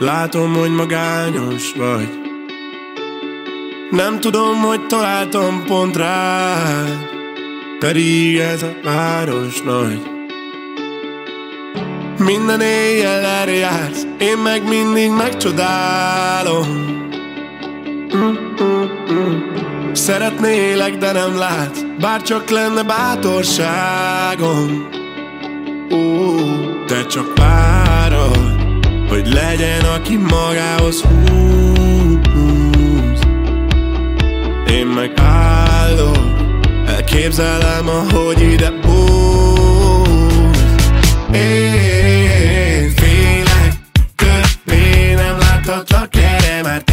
Látom, hogy magányos vagy. Nem tudom, hogy találtam pont rád, pedig ez a város nagy. Minden éjjel erre jársz, én meg mindig megcsodálom. Szeretnélek, de nem látsz, bár csak lenne bátorságom. Te csak várod, hogy legyen, aki magához húz. Én meg állok, elképzelem, ahogy ide bújsz. Én félek, többé nem láthatlak, erre már